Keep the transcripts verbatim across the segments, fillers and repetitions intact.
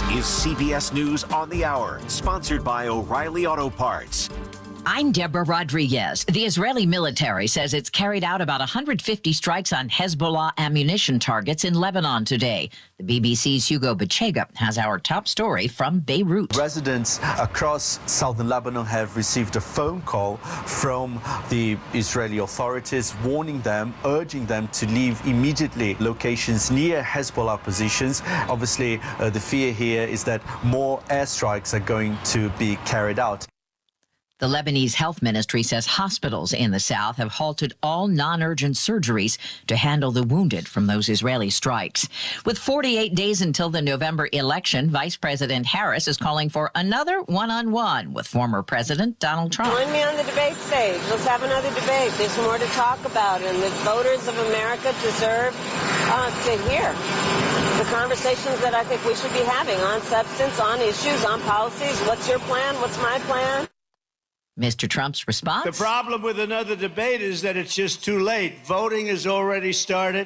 is C B S News on the Hour, sponsored by O'Reilly Auto Parts. I'm Deborah Rodriguez. The Israeli military says it's carried out about one hundred fifty strikes on Hezbollah ammunition targets in Lebanon today. The B B C's Hugo Bachega has our top story from Beirut. Residents across southern Lebanon have received a phone call from the Israeli authorities warning them, urging them to leave immediately locations near Hezbollah positions. Obviously, uh, the fear here is that more airstrikes are going to be carried out. The Lebanese Health Ministry says hospitals in the south have halted all non-urgent surgeries to handle the wounded from those Israeli strikes. With forty-eight days until the November election, Vice President Harris is calling for another one-on-one with former President Donald Trump. Join me on the debate stage. Let's have another debate. There's more to talk about, and the voters of America deserve uh, to hear the conversations that I think we should be having on substance, on issues, on policies. What's your plan? What's my plan? Mister Trump's response? The problem with another debate is that it's just too late. Voting has already started.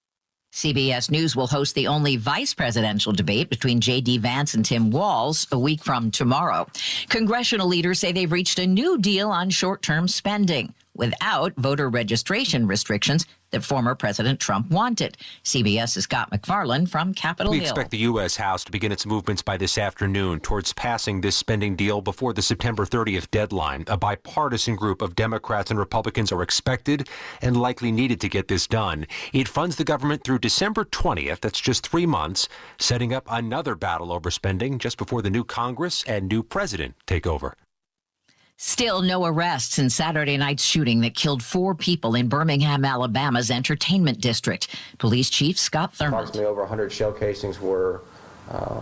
C B S News will host the only vice presidential debate between J D. Vance and Tim Walz a week from tomorrow. Congressional leaders say they've reached a new deal on short-term spending without voter registration restrictions that former President Trump wanted. CBS's Scott MacFarlane from Capitol Hill. We expect the U S. House to begin its movements by this afternoon towards passing this spending deal before the September thirtieth deadline. A bipartisan group of Democrats and Republicans are expected and likely needed to get this done. It funds the government through December twentieth. That's just three months, setting up another battle over spending just before the new Congress and new president take over. Still no arrests in Saturday night's shooting that killed four people in Birmingham, Alabama's entertainment district. Police Chief Scott Thurmond. Approximately over one hundred shell casings were uh, uh,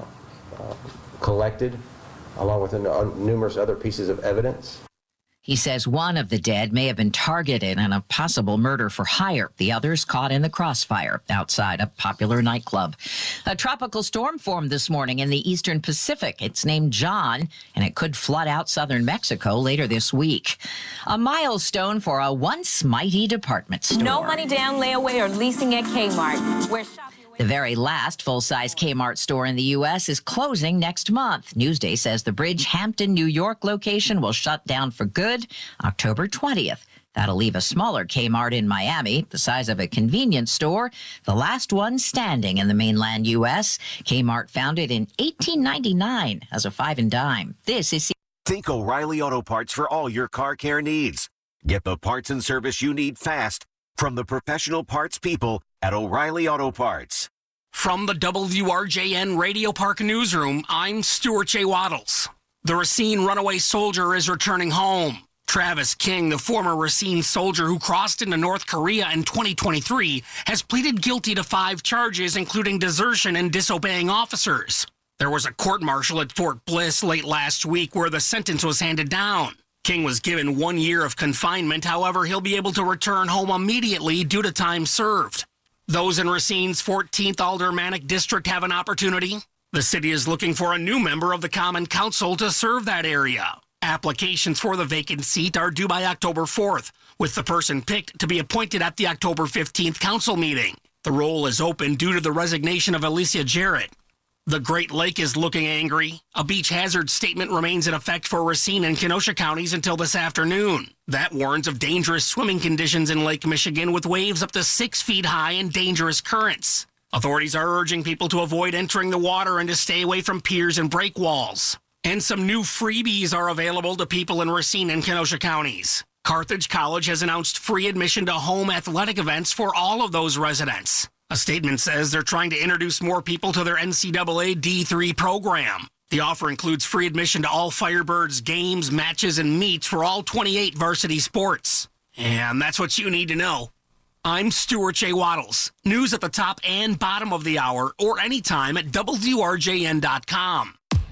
collected, along with uh, numerous other pieces of evidence. He says one of the dead may have been targeted in a possible murder for hire. The others caught in the crossfire outside a popular nightclub. A tropical storm formed this morning in the eastern Pacific. It's named John, and it could flood out southern Mexico later this week. A milestone for a once mighty department store. No money down, layaway, or leasing at Kmart. Where shopping The very last full-size Kmart store in the U S is closing next month. Newsday says the Bridgehampton, New York location will shut down for good October twentieth. That'll leave a smaller Kmart in Miami, the size of a convenience store, the last one standing in the mainland U S. Kmart founded in eighteen ninety-nine as a five and dime. This is... Think O'Reilly Auto Parts for all your car care needs. Get the parts and service you need fast from the professional parts people at O'Reilly Auto Parts. From the W R J N Radio Park Newsroom, I'm Stuart J. Waddles. The Racine runaway soldier is returning home. Travis King, the former Racine soldier who crossed into North Korea in twenty twenty-three, has pleaded guilty to five charges, including desertion and disobeying officers. There was a court-martial at Fort Bliss late last week where the sentence was handed down. King was given one year of confinement. However, he'll be able to return home immediately due to time served. Those in Racine's fourteenth Aldermanic District have an opportunity. The city is looking for a new member of the Common Council to serve that area. Applications for the vacant seat are due by October fourth, with the person picked to be appointed at the October fifteenth council meeting. The role is open due to the resignation of Alicia Jarrett. The Great Lake is looking angry. A beach hazard statement remains in effect for Racine and Kenosha counties until this afternoon. That warns of dangerous swimming conditions in Lake Michigan with waves up to six feet high and dangerous currents. Authorities are urging people to avoid entering the water and to stay away from piers and break walls. And some new freebies are available to people in Racine and Kenosha counties. Carthage College has announced free admission to home athletic events for all of those residents. A statement says they're trying to introduce more people to their N C double A D three program. The offer includes free admission to all Firebirds games, matches, and meets for all twenty-eight varsity sports. And that's what you need to know. I'm Stuart J. Waddles. News at the top and bottom of the hour or anytime at W R J N dot com.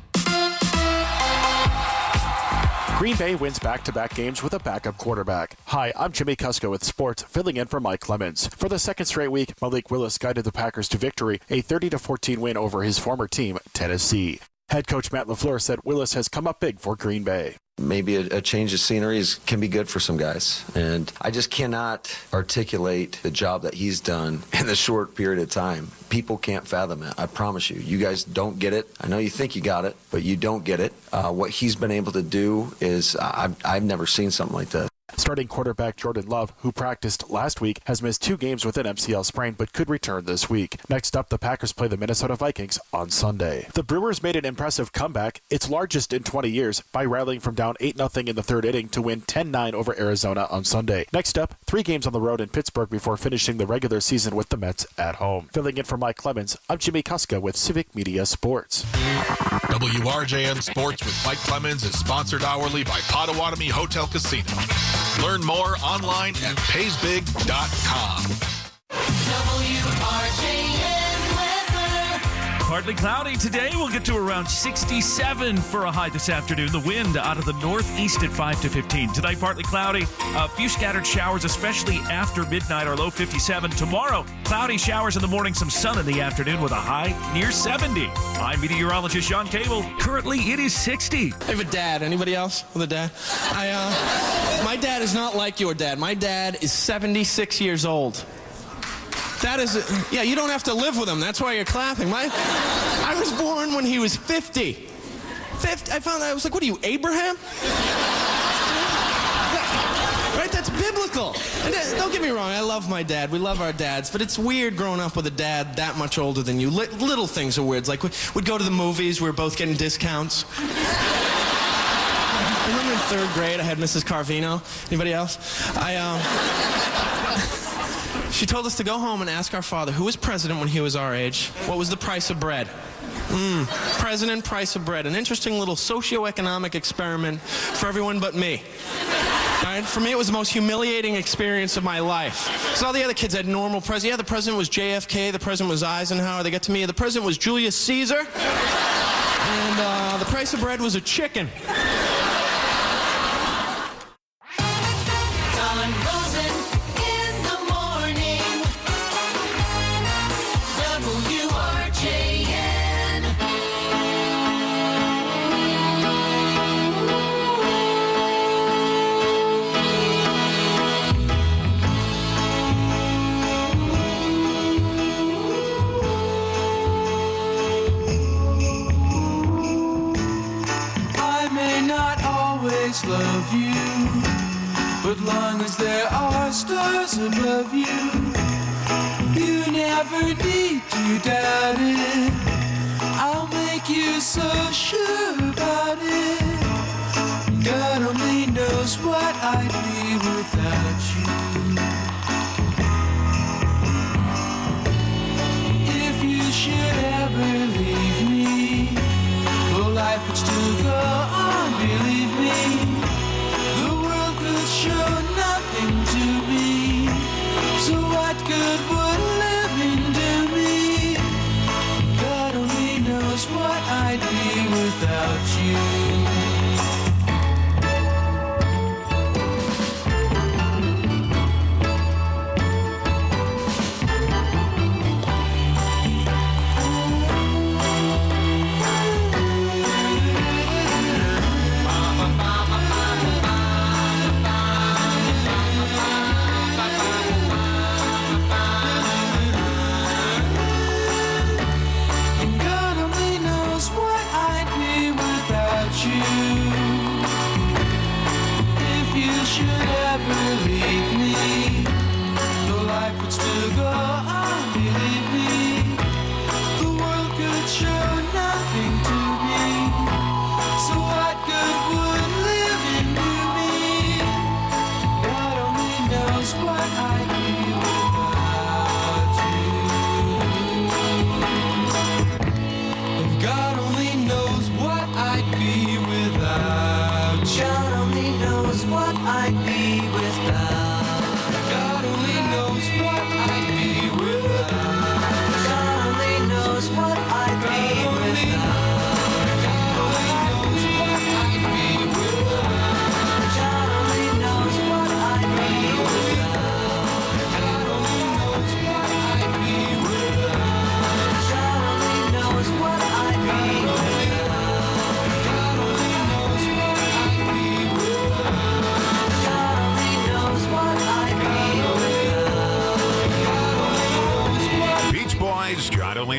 Green Bay wins back-to-back games with a backup quarterback. Hi, I'm Jimmy Kusko with sports, filling in for Mike Clemens. For the second straight week, Malik Willis guided the Packers to victory, a thirty to fourteen win over his former team, Tennessee. Head coach Matt LaFleur said Willis has come up big for Green Bay. Maybe a, a change of scenery is, can be good for some guys. And I just cannot articulate the job that he's done in the short period of time. People can't fathom it. I promise you. You guys don't get it. I know you think you got it, but you don't get it. Uh, what he's been able to do is I've, I've never seen something like that. Starting quarterback Jordan Love, who practiced last week, has missed two games with an M C L sprain but could return this week. Next up, the Packers play the Minnesota Vikings on Sunday. The Brewers made an impressive comeback, its largest in twenty years, by rallying from down eight nothing in the third inning to win ten nine over Arizona on Sunday. Next up, three games on the road in Pittsburgh before finishing the regular season with the Mets at home. Filling in for Mike Clemens, I'm Jimmy Kuska with Civic Media Sports. W R J N Sports with Mike Clemens is sponsored hourly by Potawatomi Hotel Casino. Learn more online at pays big dot com. W R J N weather. Partly cloudy today. We'll get to around sixty-seven for a high this afternoon. The wind out of the northeast at five to fifteen. Tonight, partly cloudy. A few scattered showers, especially after midnight. Our low fifty-seven. Tomorrow, cloudy showers in the morning, some sun in the afternoon with a high near seventy. I'm meteorologist Sean Cable. Currently, it is sixty. I have a dad. Anybody else with a dad? I, uh, my dad is not like your dad. My dad is seventy-six years old. That is, a, yeah, you don't have to live with him. That's why you're clapping. My, I was born when he was fifty. fifty. I found that, I was like, what are you, Abraham? Right, that's biblical. And uh, don't get me wrong, I love my dad. We love our dads, but it's weird growing up with a dad that much older than you. Li- little things are weird. Like, we, we'd go to the movies, we were both getting discounts. I remember in third grade, I had Missus Carvino. Anybody else? I, um... She told us to go home and ask our father, who was president when he was our age, what was the price of bread? Mm, president, price of bread. An interesting little socioeconomic experiment for everyone but me. All right? For me, it was the most humiliating experience of my life. So all the other kids had normal presidents. Yeah, the president was J F K, the president was Eisenhower. They got to me, the president was Julius Caesar. And uh, the price of bread was a chicken. Love you, but long as there are stars above you, you never need to doubt it. I'll make you so sure about it. God only knows what I'd be without you. If you should ever leave me, well, life would still go on, believe me. Show nothing to me, so what good would living do me? God only knows what I'd be without you.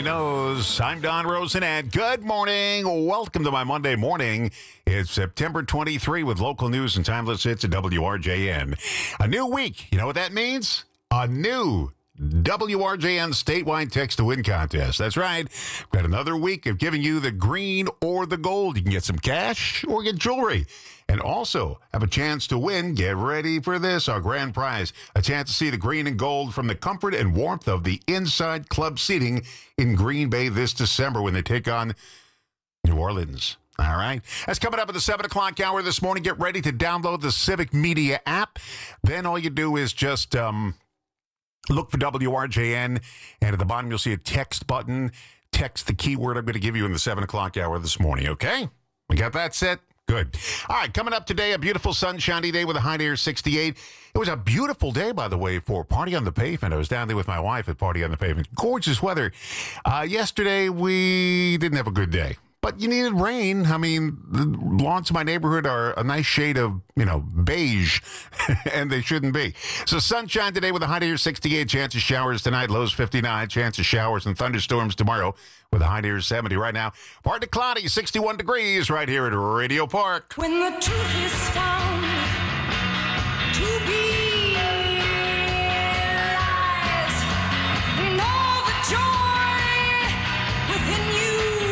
knows. I'm Don Rosenad. Good morning. Welcome to my Monday morning. It's September twenty-third with local news and timeless hits at W R J N. A new week. You know what that means? A new W R J N statewide text to win contest. That's right. We've got another week of giving you the green or the gold. You can get some cash or get jewelry. And also have a chance to win. Get ready for this, our grand prize. A chance to see the green and gold from the comfort and warmth of the Inside Club seating in Green Bay this December when they take on New Orleans. All right. That's coming up at the seven o'clock hour this morning. Get ready to download the Civic Media app. Then all you do is just um, look for W R J N, and at the bottom you'll see a text button. Text the keyword I'm going to give you in the seven o'clock hour this morning, okay? We got that set? Good. All right, coming up today, a beautiful sunshiny day with a high near sixty-eight. It was a beautiful day, by the way, for Party on the Pavement. I was down there with my wife at Party on the Pavement. Gorgeous weather. Uh, yesterday, we didn't have a good day. But you needed rain. I mean, the lawns in my neighborhood are a nice shade of, you know, beige, and they shouldn't be. So sunshine today with a high near sixty-eight. Chance of showers tonight, lows fifty-nine. Chance of showers and thunderstorms tomorrow with a high near seventy. Right now, partly cloudy, sixty-one degrees right here at Radio Park. When the truth is found to be lies, and all the joy within you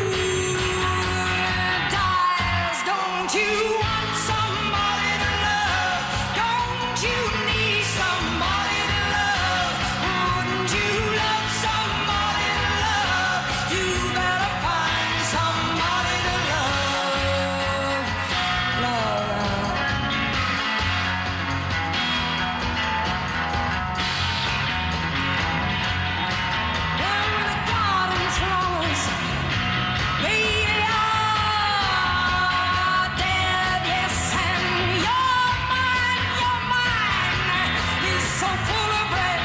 dies. Don't you want somebody to love? Don't you need somebody to love? Wouldn't you love somebody to love? You better find somebody to love. Love, when the garden flowers they are dead, yes, and your mind, your mind is so full of bread.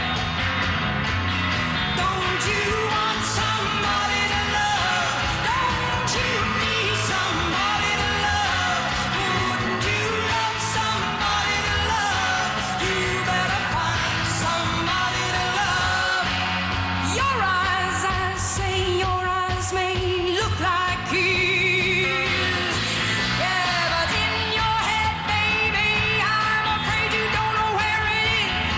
Don't you want somebody to love? Don't you need somebody to love? Wouldn't you love somebody to love? You better find somebody to love. Your eyes, I say, your eyes may look like his. Yeah, but in your head, baby, I'm afraid you don't know where it is.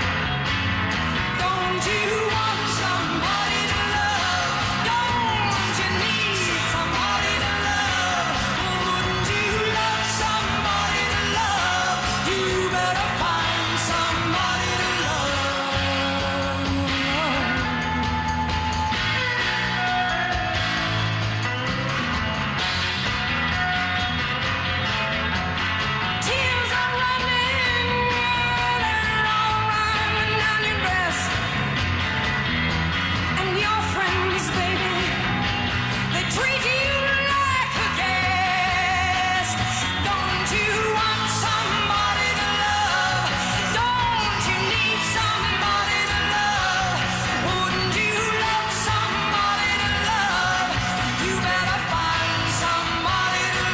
Don't you want somebody to love? Don't you need somebody to love? Wouldn't you love somebody to love? You better find somebody to love. Tears are running, they're all running down your dress. And your friends, baby, they treat you like a guest. Don't you want somebody to love? Don't you need somebody to love? Wouldn't you love somebody to love? You better find somebody to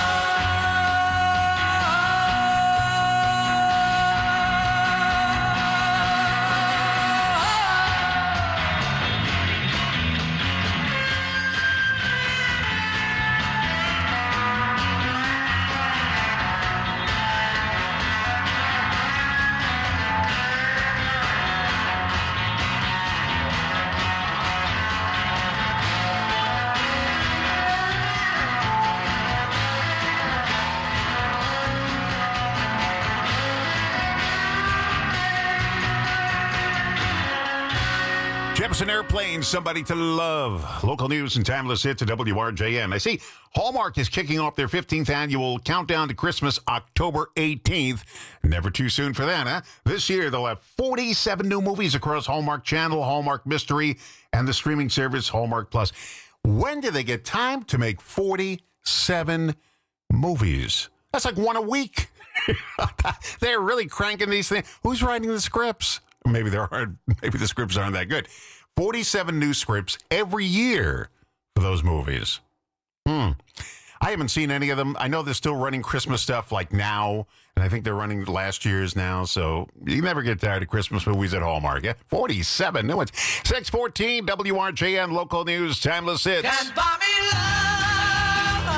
Jefferson Airplane, Somebody to Love. Local news and timeless hits at W R J N. I see Hallmark is kicking off their fifteenth annual Countdown to Christmas October eighteenth. Never too soon for that, huh? This year, they'll have forty-seven new movies across Hallmark Channel, Hallmark Mystery, and the streaming service Hallmark Plus. When do they get time to make forty-seven movies? That's like one a week. They're really cranking these things. Who's writing the scripts? Maybe there aren't. Maybe the scripts aren't that good. forty-seven new scripts every year for those movies. Hmm. I haven't seen any of them. I know they're still running Christmas stuff like now, and I think they're running last year's now, so you never get tired of Christmas movies at Hallmark. Yeah? forty-seven new ones. six fourteen W R J N Local News, Timeless Hits. Can't buy me love,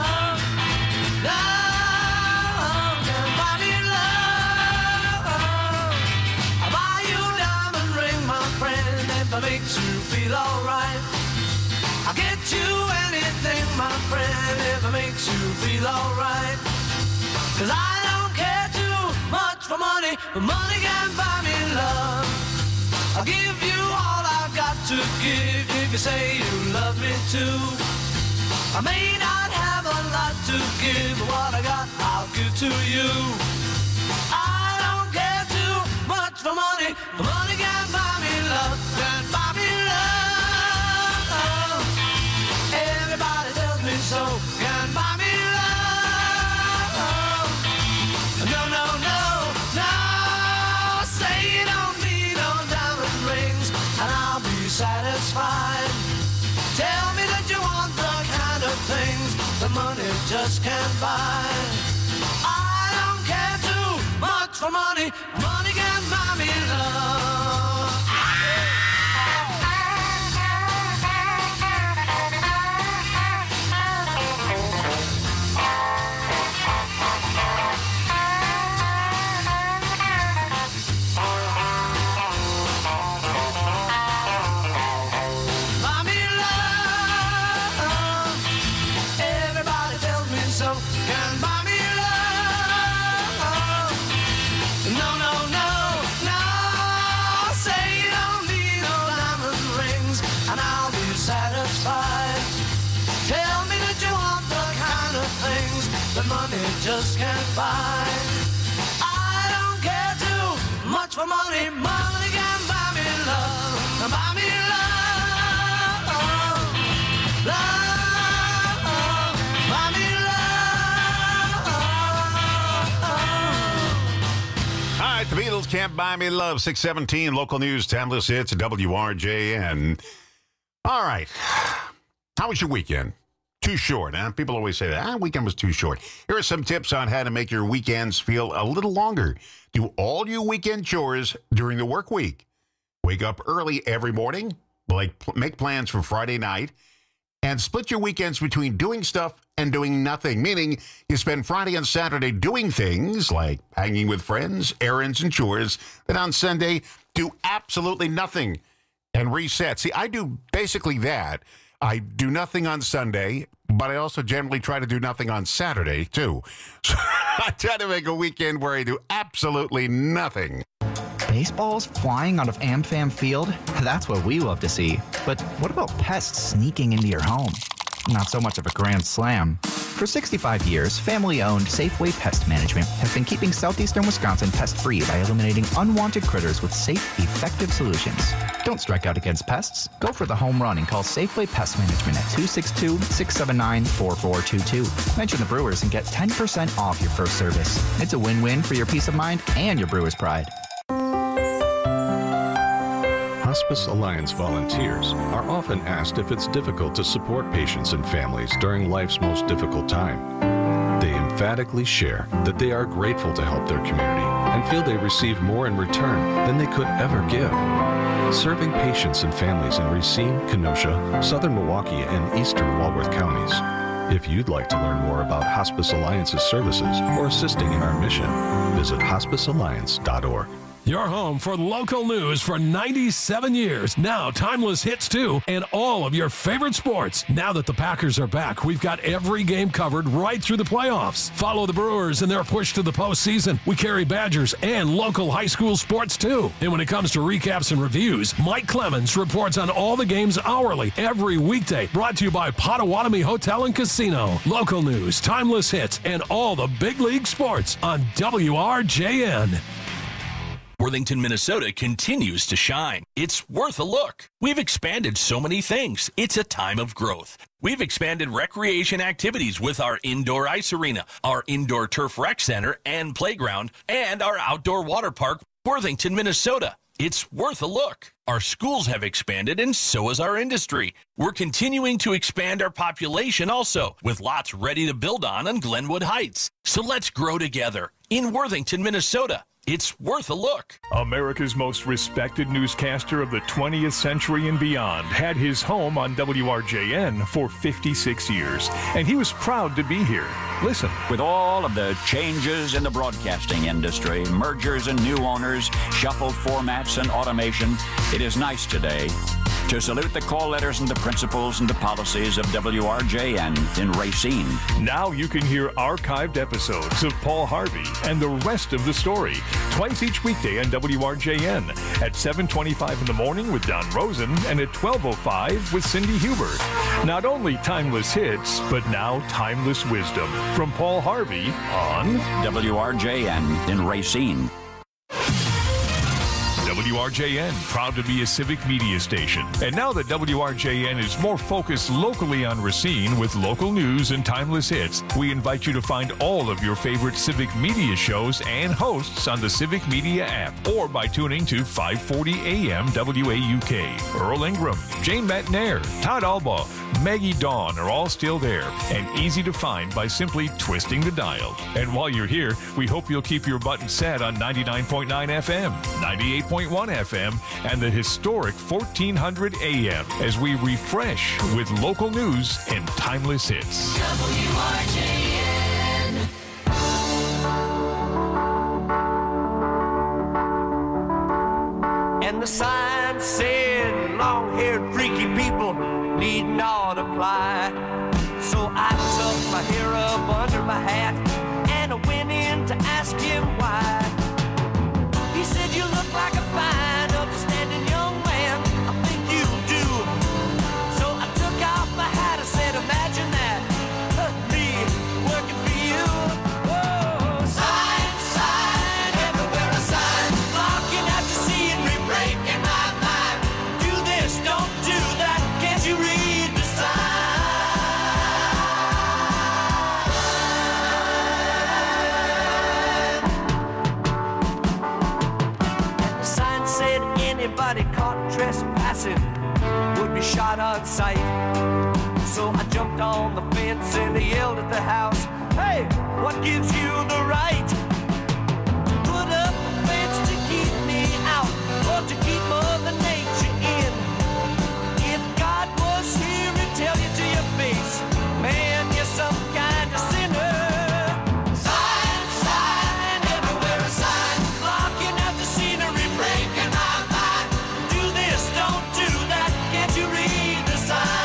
love, can't buy me love. I'll buy you a diamond ring, my friend, if it makes you feel alright. I'll get you anything, my friend, if it makes you feel alright. Cause I don't care too much for money, but money can't buy me love. I'll give you all I've got to give if you say you love me too. I may not have a lot to give, but what I got I'll give to you. I don't care too much for money, but money can't buy me love, can't buy me love. Everybody tells me so, can't buy me love. No, no, no, no. Say you don't need no diamond rings, and I'll be satisfied. Tell me that you want the kind of things that money just can't buy. I don't care too much for money, money can't buy me love. Money just can't buy. I don't care too much for money. Money can buy me love. Buy me love. Love. Buy me love. All right, the Beatles Can't Buy Me Love. six seventeen Local News, Timeless Hits, W R J N. All right. How was your weekend? Too short, huh? People always say that. Ah, weekend was too short. Here are some tips on how to make your weekends feel a little longer. Do all your weekend chores during the work week. Wake up early every morning. Like, make plans for Friday night. And split your weekends between doing stuff and doing nothing. Meaning, you spend Friday and Saturday doing things like hanging with friends, errands, and chores. Then on Sunday, do absolutely nothing and reset. See, I do basically that. I do nothing on Sunday, but I also generally try to do nothing on Saturday, too. So I try to make a weekend where I do absolutely nothing. Baseballs flying out of AmFam Field? That's what we love to see. But what about pests sneaking into your home? Not so much of a grand slam. For sixty-five years, family-owned Safeway Pest Management has been keeping southeastern Wisconsin pest-free by eliminating unwanted critters with safe, effective solutions. Don't strike out against pests. Go for the home run and call Safeway Pest Management at two six two, six seven nine, four four two two. Mention the Brewers and get ten percent off your first service. It's a win-win for your peace of mind and your Brewers' pride. Hospice Alliance volunteers are often asked if it's difficult to support patients and families during life's most difficult time. They emphatically share that they are grateful to help their community and feel they receive more in return than they could ever give. Serving patients and families in Racine, Kenosha, Southern Milwaukee, and Eastern Walworth counties. If you'd like to learn more about Hospice Alliance's services or assisting in our mission, visit hospice alliance dot org. Your home for local news for ninety-seven years. Now, timeless hits too, and all of your favorite sports. Now that the Packers are back, we've got every game covered right through the playoffs. Follow the Brewers in their push to the postseason. We carry Badgers and local high school sports too. And when it comes to recaps and reviews, Mike Clemens reports on all the games hourly every weekday. Brought to you by Potawatomi Hotel and Casino. Local news, timeless hits, and all the big league sports on W R J N. Worthington, Minnesota continues to shine. It's worth a look. We've expanded so many things. It's a time of growth. We've expanded recreation activities with our indoor ice arena, our indoor turf rec center and playground, and our outdoor water park, Worthington, Minnesota. It's worth a look. Our schools have expanded, and so has our industry. We're continuing to expand our population also, with lots ready to build on in Glenwood Heights. So let's grow together in Worthington, Minnesota. It's worth a look. America's most respected newscaster of the twentieth century and beyond had his home on W R J N for fifty-six years, and he was proud to be here. Listen. With all of the changes in the broadcasting industry, mergers and new owners, shuffled formats and automation, it is nice today to salute the call letters and the principles and the policies of W R J N in Racine. Now you can hear archived episodes of Paul Harvey and the rest of the story twice each weekday on W R J N at seven twenty-five in the morning with Don Rosen and at twelve oh five with Cindy Hubert. Not only timeless hits, but now timeless wisdom from Paul Harvey on W R J N in Racine. W R J N, proud to be a civic media station. And now that W R J N is more focused locally on Racine with local news and timeless hits, we invite you to find all of your favorite civic media shows and hosts on the Civic Media app or by tuning to five forty A M W A U K. Earl Ingram, Jane Matnair, Todd Alba, Maggie Dawn are all still there and easy to find by simply twisting the dial. And while you're here, we hope you'll keep your button set on ninety-nine point nine F M, ninety-eight point one F M, and the historic fourteen hundred A M as we refresh with local news and timeless hits. W R J N. And the sign said, long-haired freaky people need not apply. So I tucked my hair up under my hat and I went in to ask him why. He said, you look like a fine, upstanding young man. I think you do. So I took off my hat and said, imagine that, me working for you. Whoa, sign, sign, everywhere a sign, blocking out to see and re-breaking my mind. Do this, don't do that, can't you read the sign? The sign said anybody caught trespassing would be shot on sight. So I jumped on the fence and I yelled at the house, hey, what gives you the right to put up a fence to keep me out or to keep Mother Nature in? If God was here, he'd tell you to your face, man, you're some kind of sinner. Sign, sign, everywhere a sign, blocking out the scenery, breaking my mind. Do this, don't do that, can't you read the sign?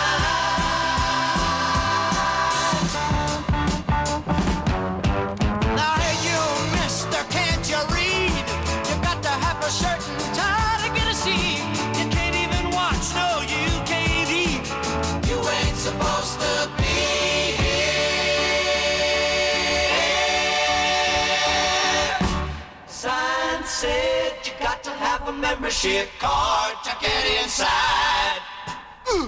Now hey you, mister, can't you read? You got to have a shirt and tie to get a seat. You can't even watch, no, you can't eat. You ain't supposed to be here. Sign said you got to have a membership card to get inside. Ooh.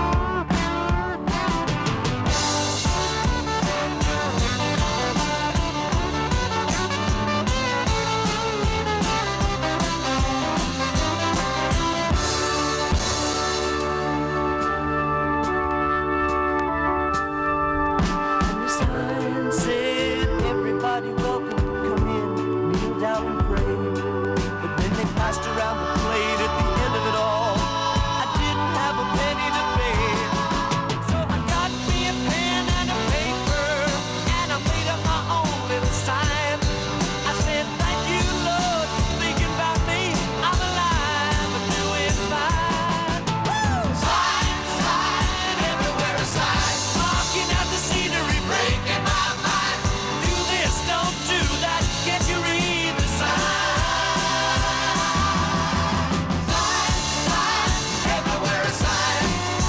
And the sign said, everybody welcome, come in, kneel down and pray. But then they passed around the plate at the end of it all. I didn't have a penny to pay. So I got me a pen and a paper, and I made up my own little sign. I said, thank you, Lord, for thinking about me. I'm alive and doing fine. Woo! Sign, sign, everywhere a sign, blocking out the scenery, breaking my mind. Do this, don't do that, can't you read the sign? Sign, sign, everywhere a sign.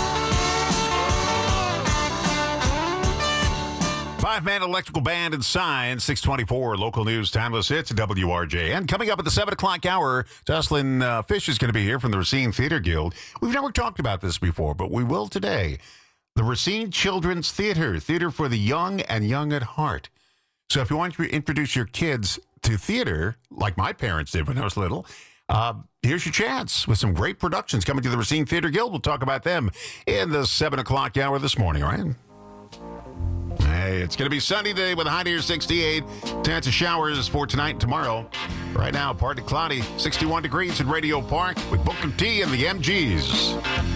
Five-man electrical band and sign, six twenty-four, local news, timeless hits, W R J N. Coming up at the seven o'clock hour, Jocelyn uh, Fish is going to be here from the Racine Theater Guild. We've never talked about this before, but we will today. The Racine Children's Theater, theater for the young and young at heart. So if you want to introduce your kids to theater, like my parents did when I was little, Uh, here's your chance with some great productions coming to the Racine Theater Guild. We'll talk about them in the seven o'clock hour this morning, all right? Hey, it's going to be sunny today with a high near sixty-eight. Chance of showers for tonight and tomorrow. Right now, partly cloudy, sixty-one degrees in Radio Park with Booker T and the M Gs.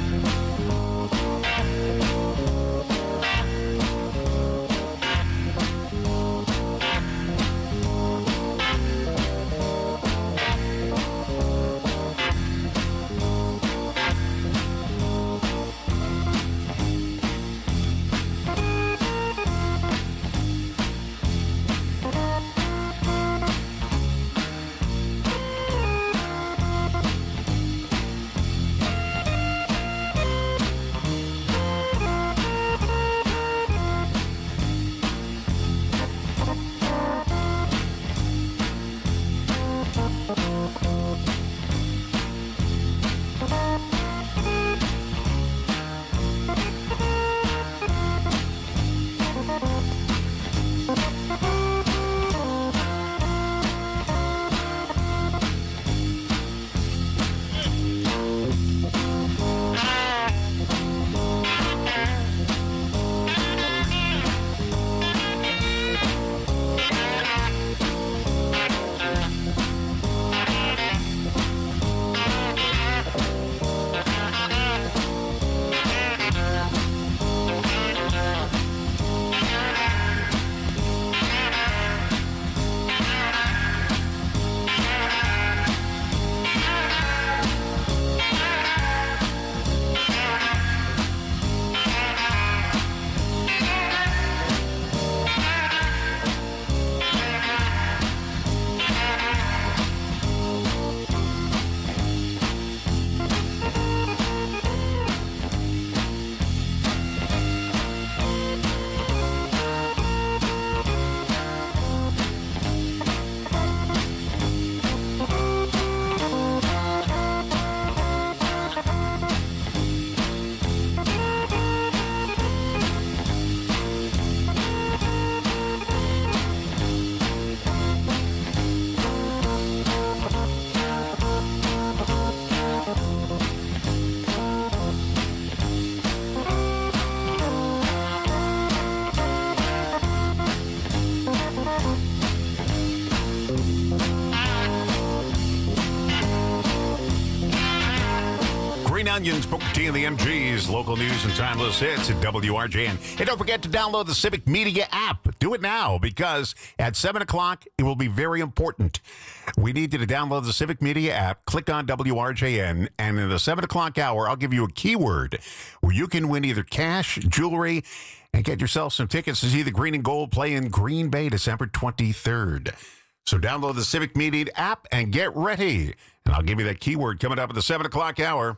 Onions, Booker T and the M Gs, local news and timeless hits at W R J N. And don't forget to download the Civic Media app. Do it now, because at seven o'clock, it will be very important. We need you to download the Civic Media app, click on W R J N, and in the seven o'clock hour, I'll give you a keyword where you can win either cash, jewelry, and get yourself some tickets to see the Green and Gold play in Green Bay December twenty-third. So download the Civic Media app and get ready. And I'll give you that keyword coming up at the seven o'clock hour.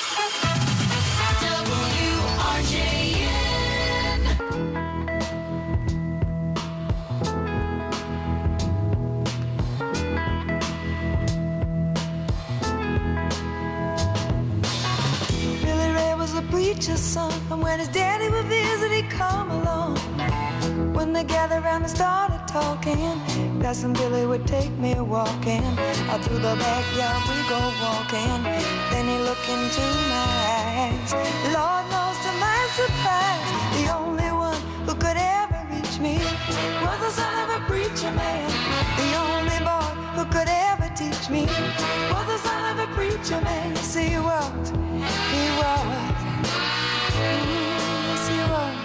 W R J N. Billy Ray was a preacher's son, and when his daddy would visit, he'd come along. When they gathered around and started talking, Cousin Billy would take me walking. Out through the backyard we go walking. Then he looked into my eyes. Lord knows to my surprise, the only one who could ever reach me was the son of a preacher man. The only boy who could ever teach me was the son of a preacher man. Yes, he was. He was. Yes, he was.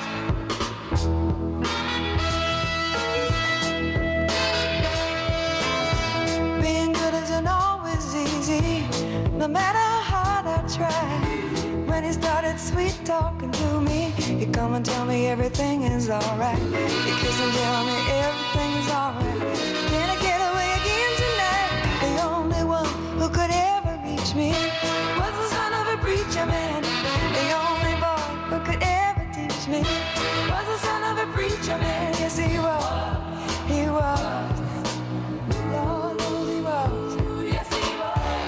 Being good isn't always easy, no matter how hard I try. When he started sweet talking to me, he'd come and tell me everything is alright. He'd kiss and tell me everything is alright. Then I get away again tonight. The only one who could ever reach me was the son of a preacher man. The only boy who could ever teach me was the son of a preacher man. Yes, he was. He was. Lord knows he was. Yes, he was.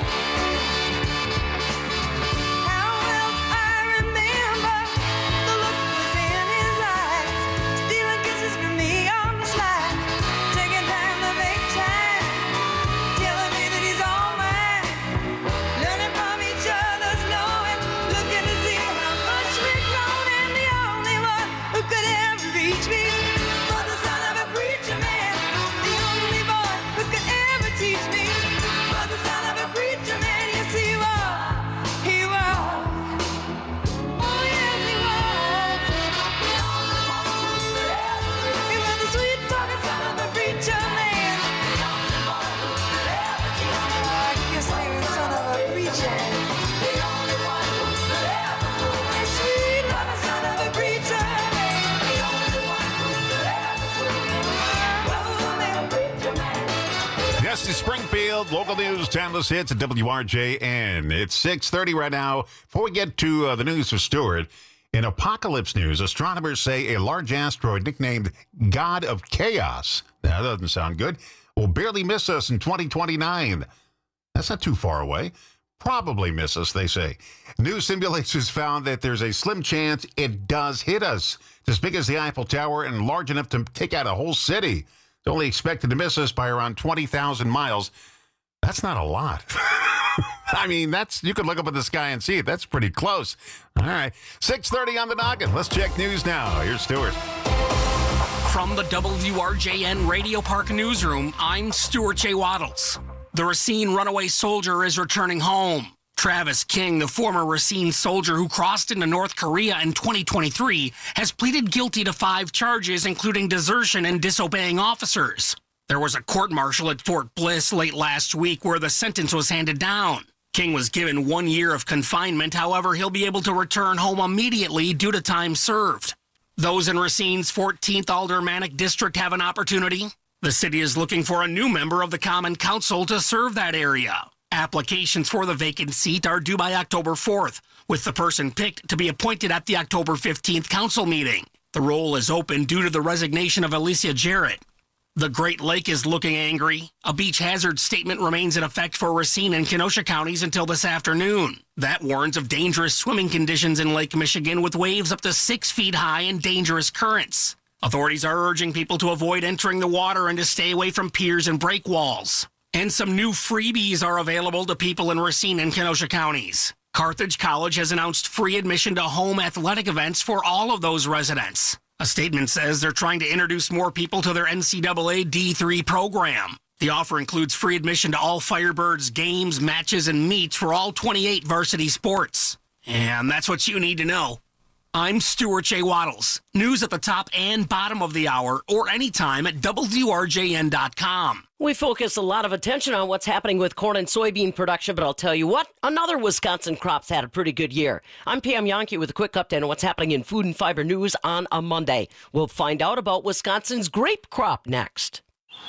How will I remember the look was in his eyes, stealing kisses from me on the slide, taking time to make time, telling me that he's all mine. This is Springfield, local news, timeless hits at W R J N. It's six thirty right now. Before we get to uh, the news for Stuart, in apocalypse news, astronomers say a large asteroid nicknamed God of Chaos, that doesn't sound good, will barely miss us in twenty twenty-nine. That's not too far away. Probably miss us, they say. New simulations found that there's a slim chance it does hit us. It's as big as the Eiffel Tower and large enough to take out a whole city. It's only expected to miss us by around twenty thousand miles. That's not a lot. I mean, that's you could look up at the sky and see it. That's pretty close. All right. six thirty on the noggin. Let's check news now. Here's Stuart. From the W R J N Radio Park newsroom, I'm Stuart J. Waddles. The Racine runaway soldier is returning home. Travis King, the former Racine soldier who crossed into North Korea in twenty twenty-three, has pleaded guilty to five charges, including desertion and disobeying officers. There was a court-martial at Fort Bliss late last week where the sentence was handed down. King was given one year of confinement. However, he'll be able to return home immediately due to time served. Those in Racine's fourteenth Aldermanic District have an opportunity. The city is looking for a new member of the Common Council to serve that area. Applications for the vacant seat are due by October fourth, with the person picked to be appointed at the October fifteenth council meeting. The role is open due to the resignation of Alicia Jarrett. The Great Lake is looking angry. A beach hazard statement remains in effect for Racine and Kenosha counties until this afternoon. That warns of dangerous swimming conditions in Lake Michigan with waves up to six feet high and dangerous currents. Authorities are urging people to avoid entering the water and to stay away from piers and breakwalls. And some new freebies are available to people in Racine and Kenosha counties. Carthage College has announced free admission to home athletic events for all of those residents. A statement says they're trying to introduce more people to their N C double A D three program. The offer includes free admission to all Firebirds games, matches, and meets for all twenty-eight varsity sports. And that's what you need to know. I'm Stuart J. Waddles. News at the top and bottom of the hour or anytime at W R J N dot com. We focus a lot of attention on what's happening with corn and soybean production, but I'll tell you what, another Wisconsin crop's had a pretty good year. I'm Pam Yonke with a quick update on what's happening in food and fiber news on a Monday. We'll find out about Wisconsin's grape crop next.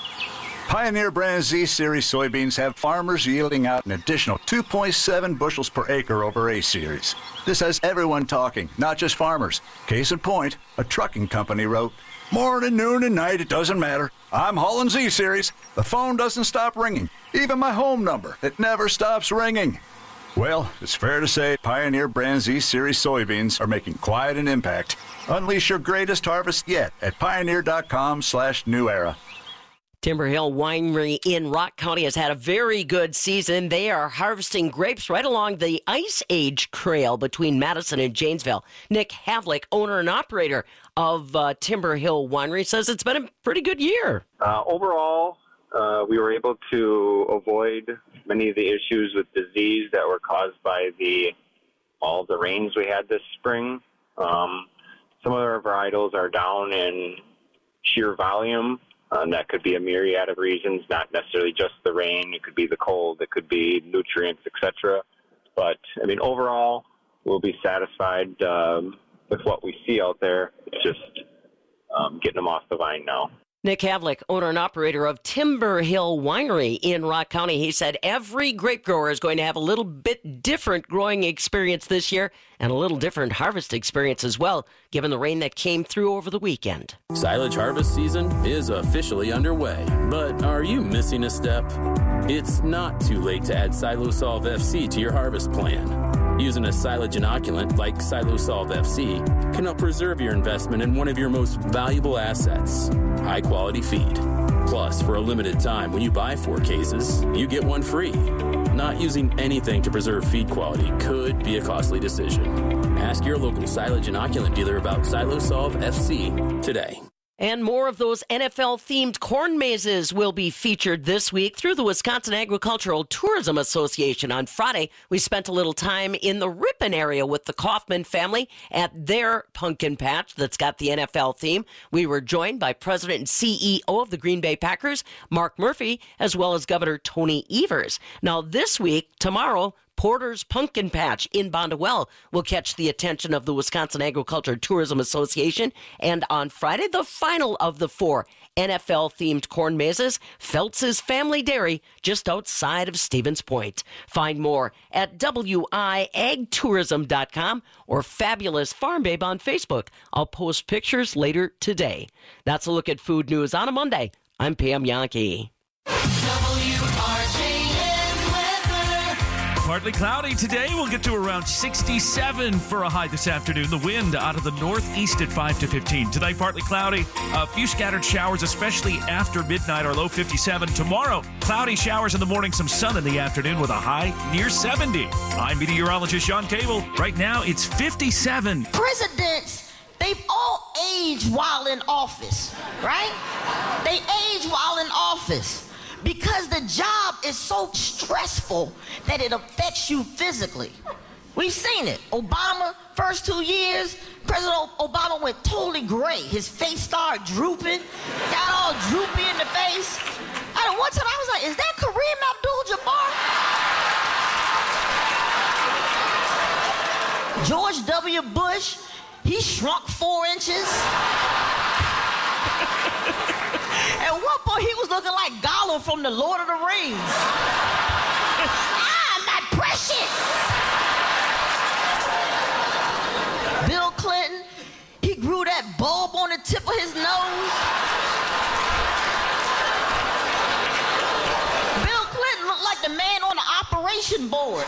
Pioneer brand Z-Series soybeans have farmers yielding out an additional two point seven bushels per acre over A-Series. This has everyone talking, not just farmers. Case in point, a trucking company wrote, "Morning, noon, and night, it doesn't matter. I'm hauling Z-Series. The phone doesn't stop ringing. Even my home number, it never stops ringing." Well, it's fair to say Pioneer brand Z-Series soybeans are making quite an impact. Unleash your greatest harvest yet at pioneer.com slash new era. Timber Hill Winery in Rock County has had a very good season. They are harvesting grapes right along the Ice Age Trail between Madison and Janesville. Nick Havlick, owner and operator of uh, Timber Hill Winery, says it's been a pretty good year. Uh, overall, uh, we were able to avoid many of the issues with disease that were caused by the all the rains we had this spring. Um, some of our varietals are down in sheer volume. Um, that could be a myriad of reasons, not necessarily just the rain. It could be the cold. It could be nutrients, et cetera. But, I mean, overall, we'll be satisfied um, with what we see out there. It's just um, getting them off the vine now. Nick Havlick, owner and operator of Timber Hill Winery in Rock County, he said every grape grower is going to have a little bit different growing experience this year and a little different harvest experience as well, given the rain that came through over the weekend. Silage harvest season is officially underway, but are you missing a step? It's not too late to add Silosolv F C to your harvest plan. Using a silage inoculant like Silosolv F C can help preserve your investment in one of your most valuable assets, high-quality feed. Plus, for a limited time, when you buy four cases, you get one free. Not using anything to preserve feed quality could be a costly decision. Ask your local silage inoculant dealer about Silosolv F C today. And more of those N F L-themed corn mazes will be featured this week through the Wisconsin Agricultural Tourism Association. On Friday, we spent a little time in the Ripon area with the Kaufman family at their pumpkin patch that's got the N F L theme. We were joined by President and C E O of the Green Bay Packers, Mark Murphy, as well as Governor Tony Evers. Now, this week, tomorrow, Porter's Pumpkin Patch in Bondwell will catch the attention of the Wisconsin Agriculture Tourism Association. And on Friday, the final of the four N F L-themed corn mazes, Feltz's Family Dairy, just outside of Stevens Point. Find more at W I ag tourism dot com or Fabulous Farm Babe on Facebook. I'll post pictures later today. That's a look at food news on a Monday. I'm Pam Yankee. Partly cloudy today. We'll get to around sixty-seven for a high this afternoon. The wind out of the northeast at five to fifteen. Tonight, partly cloudy. A few scattered showers, especially after midnight. Our low fifty-seven. Tomorrow, cloudy showers in the morning, some sun in the afternoon with a high near seventy. I'm meteorologist Sean Cable. Right now, it's fifty-seven. Presidents, they've all aged while in office, right? They age while in office. Because the job is so stressful that it affects you physically. We've seen it. Obama, first two years, President Obama went totally gray. His face started drooping, got all droopy in the face. I know one time I was like, is that Kareem Abdul-Jabbar? George W. Bush, he shrunk four inches. At one point, he was looking like Gollum from the Lord of the Rings. Ah, my precious! Bill Clinton, he grew that bulb on the tip of his nose. Bill Clinton looked like the man on the operation board.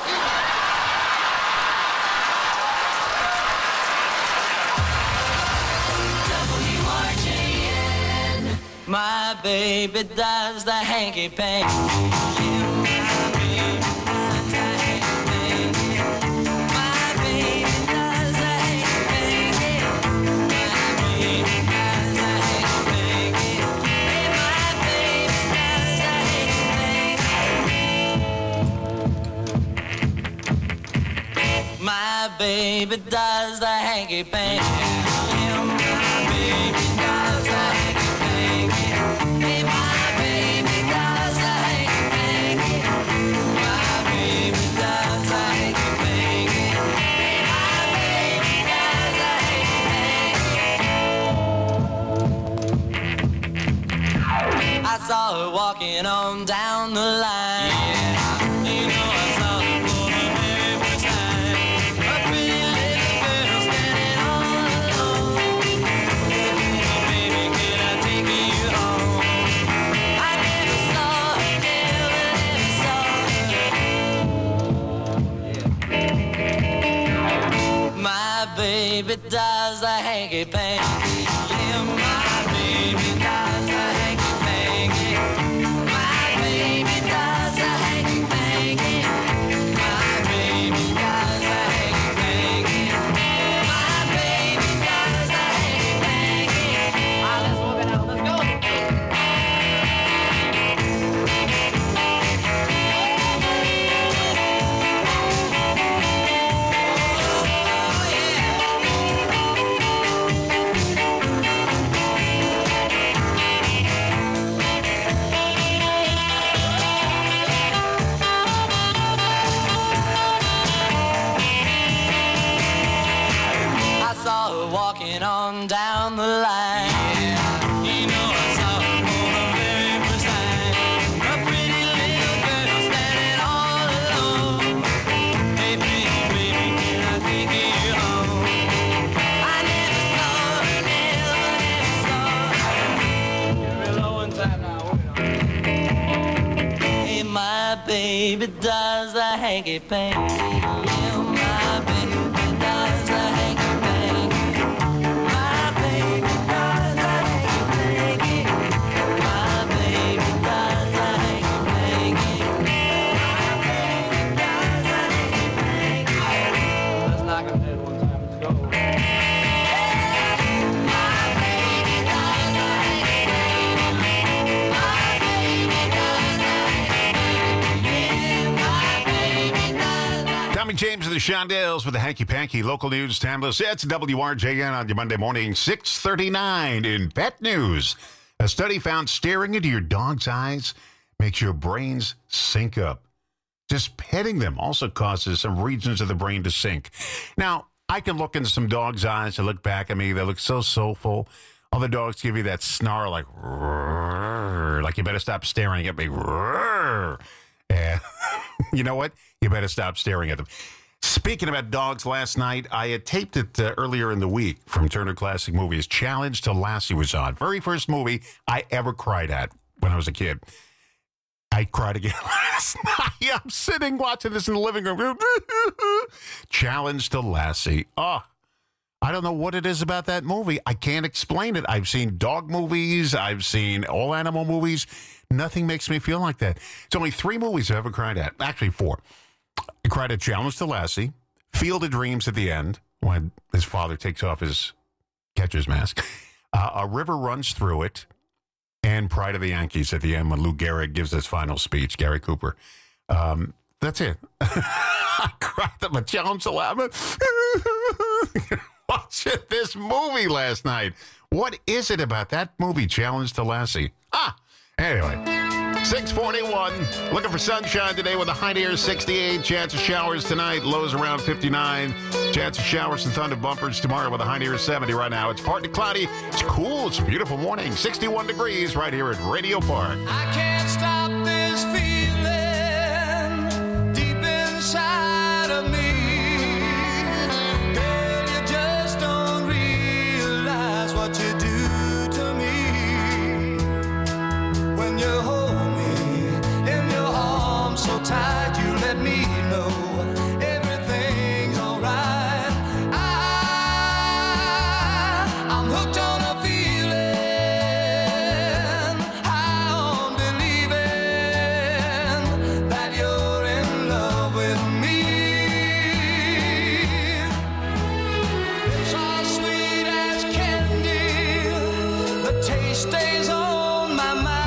My baby does the hanky panky. My baby does the hanky panky. My baby does the hanky panky. My baby does the hanky panky. My baby does the hanky panky. I saw her walking on down the line. Yeah. You know I saw her for the very first time. A pretty little girl standing all alone. Oh, baby, can I take you home? I never saw her, never, never saw her. My baby does the hanky panky. Yeah, my baby does the hanky panky. My baby does the hanky panky. My baby does the hanky panky. My baby does the hanky panky. All right, let's walk it out. Let's go. Walking on down the line. Yeah. You know I saw her for the very first time. A pretty little girl standing all alone. Hey, baby, baby, can I take you home? I never saw her, never, never saw her. You're real low in time now. Hey, my baby does the hanky panky. Yeah, my baby does the hanky panky. James and the Shondells with the Hanky Panky local news timeless. It's W R J N on your Monday morning, six thirty-nine in pet news. A study found staring into your dog's eyes makes your brains sync up. Just petting them also causes some regions of the brain to sink. Now, I can look into some dogs' eyes and look back at me. They look so soulful. Other dogs give you that snarl like, like you better stop staring at me. And you know what? You better stop staring at them. Speaking about dogs, last night, I had taped it uh, earlier in the week from Turner Classic Movies. Challenge to Lassie was on. Very first movie I ever cried at when I was a kid. I cried again last night. I'm sitting watching this in the living room. Challenge to Lassie. Oh, I don't know what it is about that movie. I can't explain it. I've seen dog movies. I've seen all animal movies. Nothing makes me feel like that. It's only three movies I've ever cried at. Actually, four. I cried at Challenge to Lassie, Field of Dreams at the end, when his father takes off his catcher's mask. Uh, a river runs through it, and Pride of the Yankees at the end when Lou Gehrig gives his final speech, Gary Cooper. Um, that's it. I cried at my Challenge to Lassie. Watching this movie last night. What is it about that movie, Challenge to Lassie? Ah, anyway. six forty-one. Looking for sunshine today with a high near sixty-eight. Chance of showers tonight. Lows around fifty-nine. Chance of showers and thunder bumpers tomorrow with a high near seventy right now. It's partly cloudy. It's cool. It's a beautiful morning. sixty-one degrees right here at Radio Park. I can't stop this feeling deep inside of me. Girl, you just don't realize what you do to me when you hold so tired, you let me know everything's alright. I, I'm hooked on a feeling, I'm believing that you're in love with me. It's all sweet as candy, the taste stays on my mind.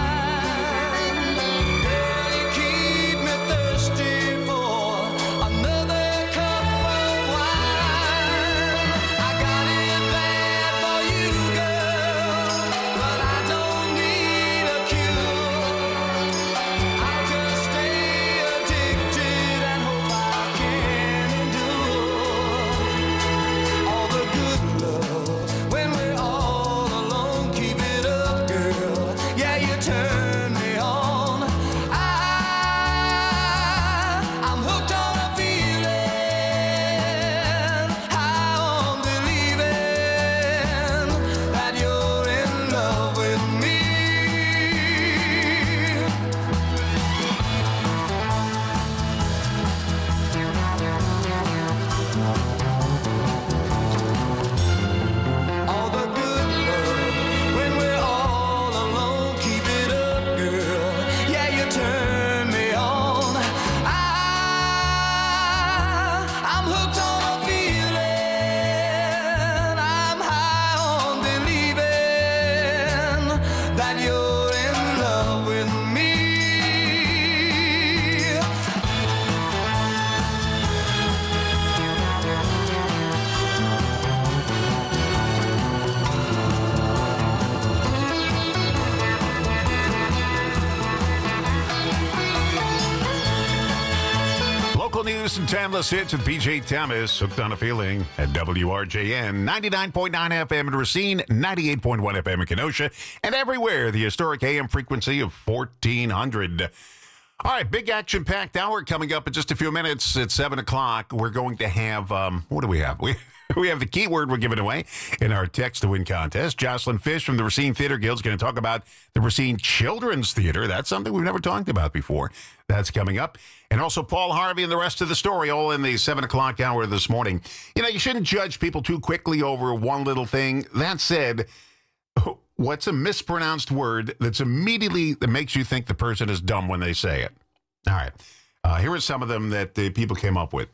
News and timeless hits with B J Thomas, hooked on a feeling at W R J N, ninety-nine point nine F M in Racine, ninety-eight point one F M in Kenosha, and everywhere the historic A M frequency of fourteen hundred. All right, big action-packed hour coming up in just a few minutes at seven o'clock. We're going to have, um, what do we have? We we have the keyword we're giving away in our Text to Win contest. Jocelyn Fish from the Racine Theater Guild is going to talk about the Racine Children's Theater. That's something we've never talked about before. That's coming up. And also Paul Harvey and the rest of the story, all in the seven o'clock hour this morning. You know, you shouldn't judge people too quickly over one little thing. That said, what's a mispronounced word that's immediately that makes you think the person is dumb when they say it? All right. Uh, here are some of them that the people came up with.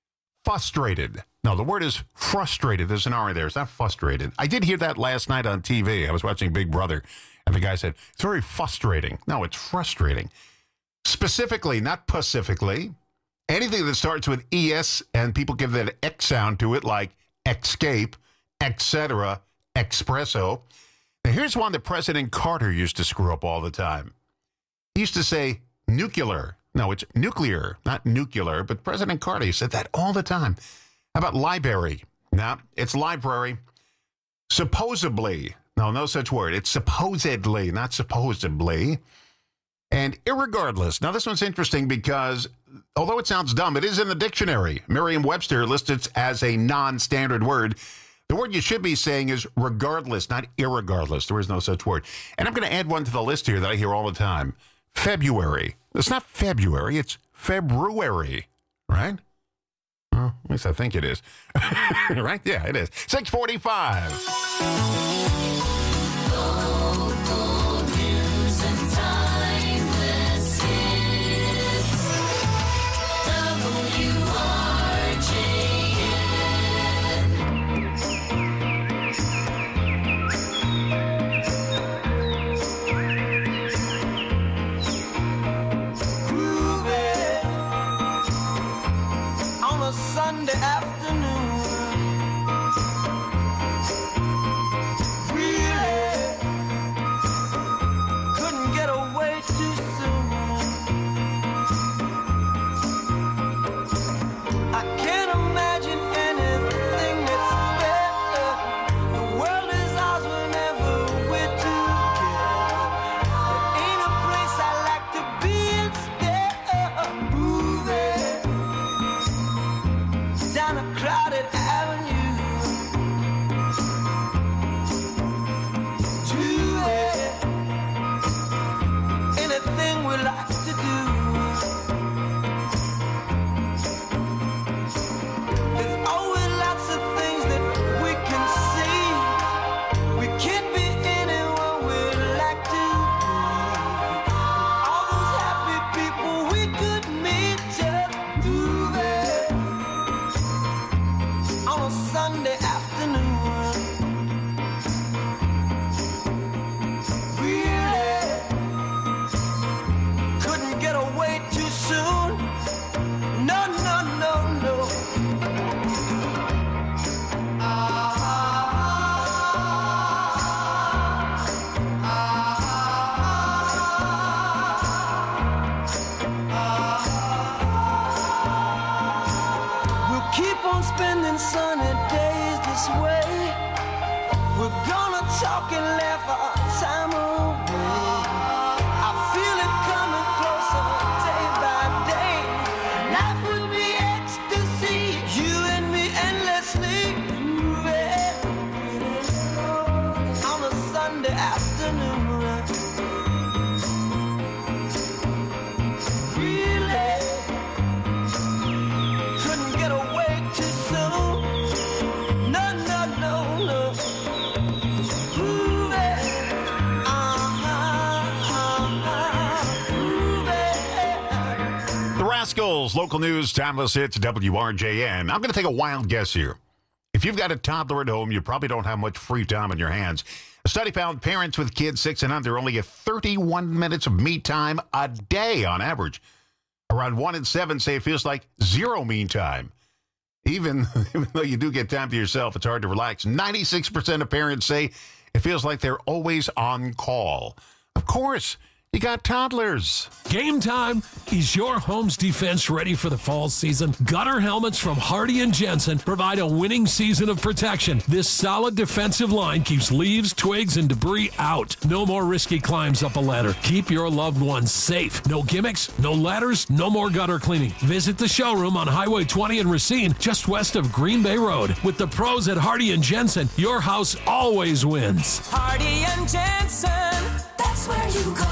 Frustrated. No, the word is frustrated. There's an R there. It's not frustrated. I did hear that last night on T V. I was watching Big Brother, and the guy said, it's very frustrating. No, it's frustrating. Specifically, not pacifically. Anything that starts with E S and people give that X sound to it, like escape, et cetera, espresso. Now, here's one that President Carter used to screw up all the time. He used to say nuclear. No, it's nuclear, not nuclear. But President Carter said that all the time. How about library? No, it's library. Supposedly. No, no such word. It's supposedly, not supposedly. And irregardless. Now, this one's interesting because although it sounds dumb, it is in the dictionary. Merriam-Webster lists it as a non-standard word. The word you should be saying is regardless, not irregardless. There is no such word. And I'm going to add one to the list here that I hear all the time. February. It's not February. It's February, right? Well, at least I think it is. Right? Yeah, it is. six forty-five. Local news and timeless hits. W R J Groovy on a Sunday afternoon. Really couldn't get away too soon. I can't imagine anything that's better. The world is ours whenever we're together. There ain't a place I like to be instead of moving down a crowded avenue. Do it. Anything we like to do. There's always lots of things that we can see. We can't be anywhere we'd like to be. All those happy people we could meet just moving on a Sunday afternoon. Really couldn't get away too soon. No, no, no, no. We'll keep on spending sunny days this way. We're gonna talk and laugh our time away. I feel it coming closer day by day. Life would be ecstasy, you and me endlessly moving on a Sunday afternoon. Really couldn't get away too soon. No, no, no, no. Moving, uh-huh, uh-huh, moving. The Rascals, local news, timeless hits, W R J N. I'm going to take a wild guess here. If you've got a toddler at home, you probably don't have much free time on your hands. A study found parents with kids six and under only get thirty-one minutes of me time a day on average. Around one in seven say it feels like zero me time. Even, even though you do get time to yourself, it's hard to relax. ninety-six percent of parents say it feels like they're always on call. Of course, you got toddlers. Game time. Is your home's defense ready for the fall season? Gutter helmets from Hardy and Jensen provide a winning season of protection. This solid defensive line keeps leaves, twigs, and debris out. No more risky climbs up a ladder. Keep your loved ones safe. No gimmicks, no ladders, no more gutter cleaning. Visit the showroom on Highway twenty in Racine, just west of Green Bay Road. With the pros at Hardy and Jensen, your house always wins. Hardy and Jensen, that's where you go.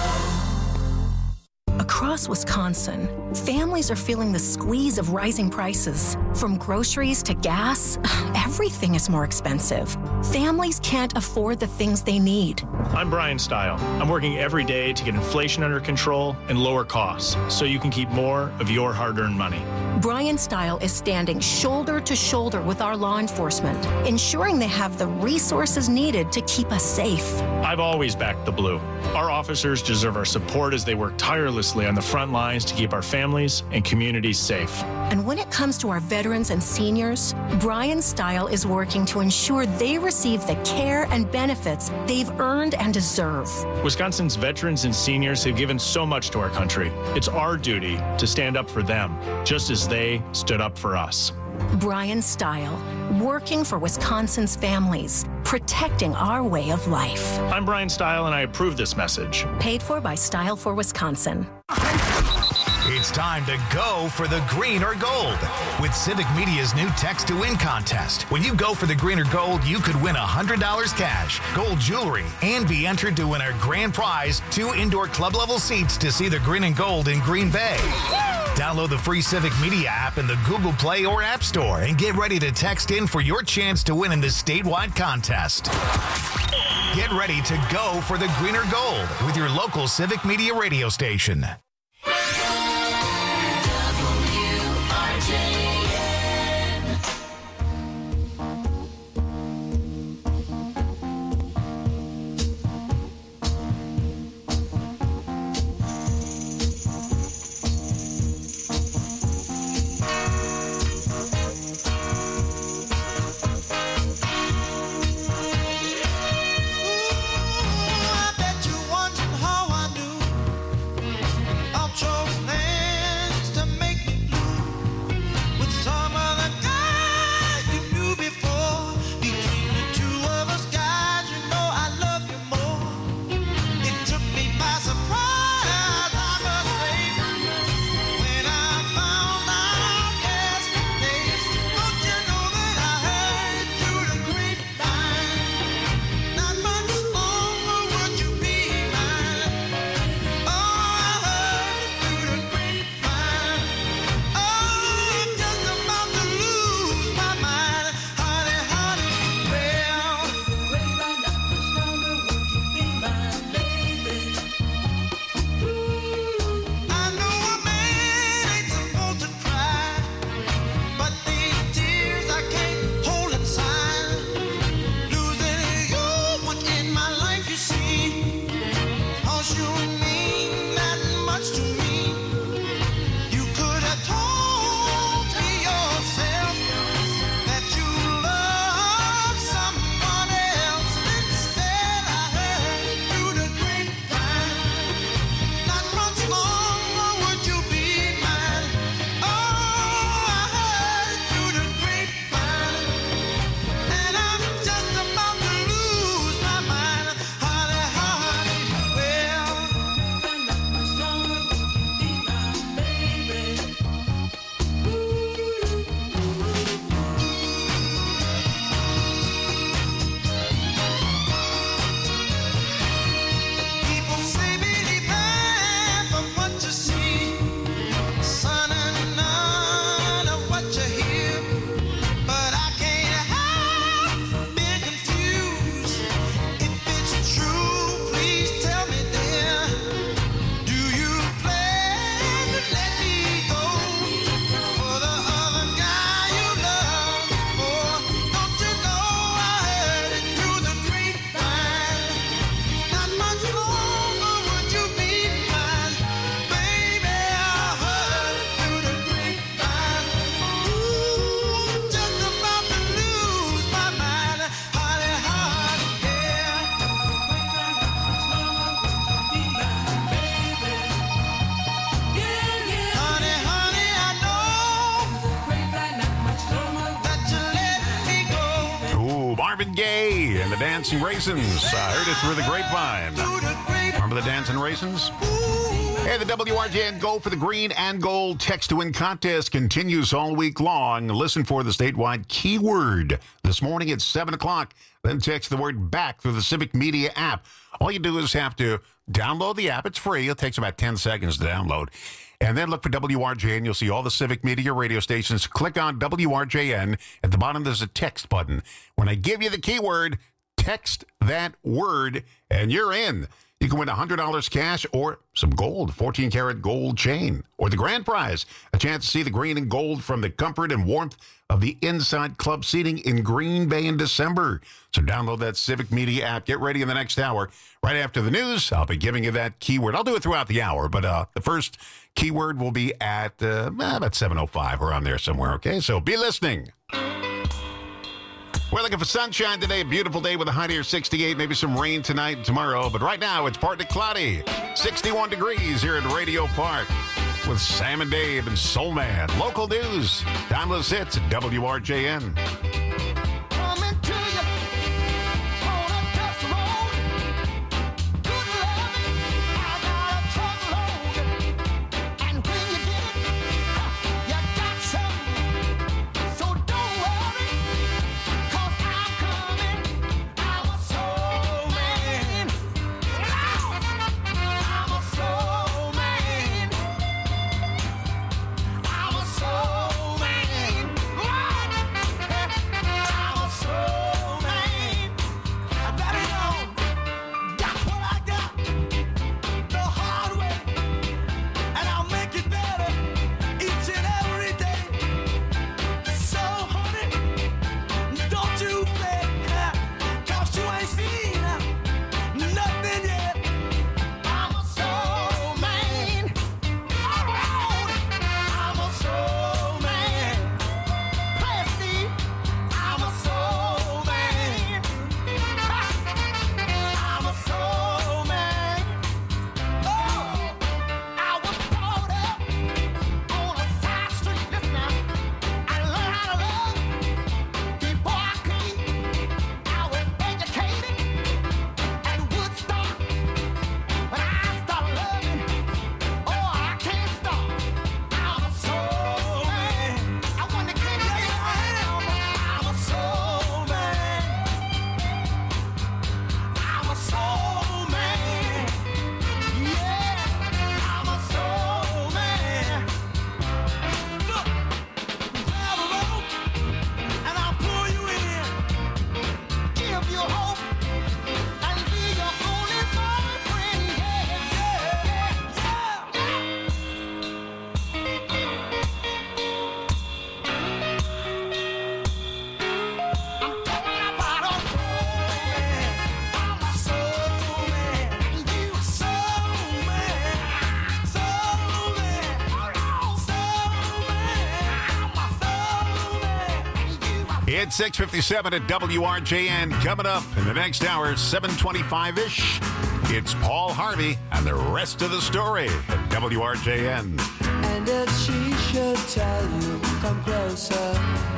Across Wisconsin, families are feeling the squeeze of rising prices. From groceries to gas, everything is more expensive. Families can't afford the things they need. I'm Brian Stile. I'm working every day to get inflation under control and lower costs so you can keep more of your hard-earned money. Brian Stile is standing shoulder to shoulder with our law enforcement, ensuring they have the resources needed to keep us safe. I've always backed the blue. Our officers deserve our support as they work tirelessly on the front lines to keep our families and communities safe. And when it comes to our veterans and seniors, Brian Style is working to ensure they receive the care and benefits they've earned and deserve. Wisconsin's veterans and seniors have given so much to our country. It's our duty to stand up for them, just as they stood up for us. Brian Style, working for Wisconsin's families, protecting our way of life. I'm Brian Style, and I approve this message. Paid for by Style for Wisconsin. It's time to go for the green or gold with Civic Media's new Text to Win contest. When you go for the green or gold, you could win one hundred dollars cash, gold jewelry, and be entered to win our grand prize, two indoor club-level seats to see the green and gold in Green Bay. Download the free Civic Media app in the Google Play or App Store and get ready to text in for your chance to win in this statewide contest. Get ready to go for the green or gold with your local Civic Media radio station. Marvin Gaye and the Dancing Raisins. I heard it through the grapevine. Remember the Dancing Raisins? Hey, the W R J N Go for the Green and Gold Text to Win contest continues all week long. Listen for the statewide keyword. This morning at seven o'clock. Then text the word back through the Civic Media app. All you do is have to download the app. It's free. It takes about ten seconds to download. And then look for W R J N. You'll see all the Civic Media radio stations. Click on W R J N. At the bottom, there's a text button. When I give you the keyword, text that word, and you're in. You can win one hundred dollars cash or some gold, fourteen karat gold chain, or the grand prize, a chance to see the green and gold from the comfort and warmth of the inside club seating in Green Bay in December. So download that Civic Media app. Get ready in the next hour. Right after the news, I'll be giving you that keyword. I'll do it throughout the hour, but uh, the first keyword will be at uh, about seven oh five, around there somewhere, okay? So be listening. We're looking for sunshine today. A beautiful day with a high near sixty-eight. Maybe some rain tonight and tomorrow. But right now, it's partly cloudy. sixty-one degrees here at Radio Park with Sam and Dave and Soul Man. Local news. Timeless hits at W R J N. It's six fifty-seven at W R J N. Coming up in the next hour, seven twenty-five-ish, it's Paul Harvey and the rest of the story at W R J N. And if she should tell you, come closer.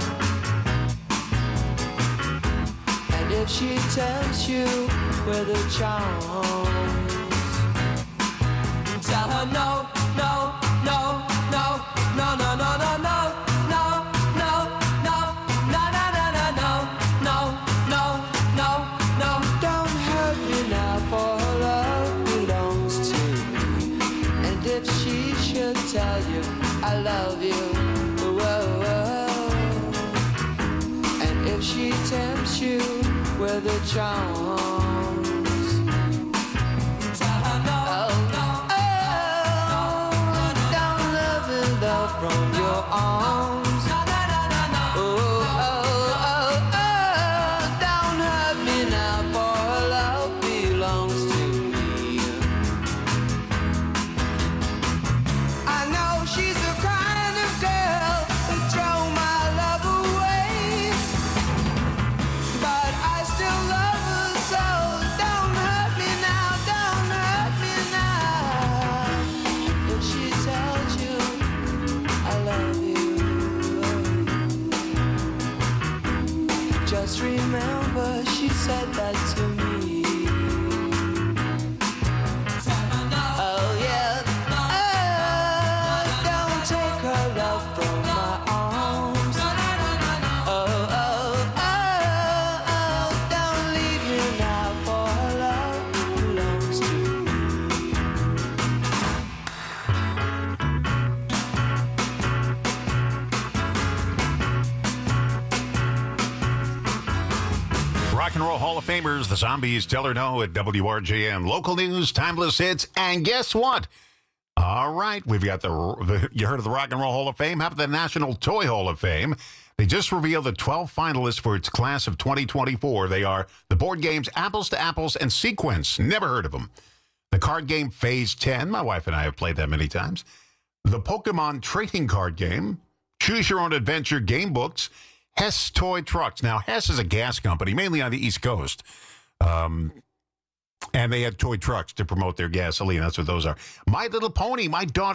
And if she tempts you with her charms, tell her no, no, no, no, no, no, no, no, no. Tell you I love you, whoa, whoa. And if she tempts you with her charms, tell her no, oh, no, oh, no, no, down loving love from your arms. I love you. and Roll Hall of Famers, the Zombies, Tell Her No at W R J M. Local news, timeless hits, and guess what? All right, we've got the, the you heard of the Rock and Roll Hall of Fame? How about the National Toy Hall of Fame? They just revealed the twelve finalists for its class of twenty twenty-four. They are the board games Apples to Apples and Sequence. Never heard of them. The card game Phase ten. My wife and I have played that many times. The Pokemon trading card game. Choose Your Own Adventure game books. Hess Toy Trucks. Now, Hess is a gas company, mainly on the East Coast. Um, and they had toy trucks to promote their gasoline. That's what those are. My Little Pony. My daughter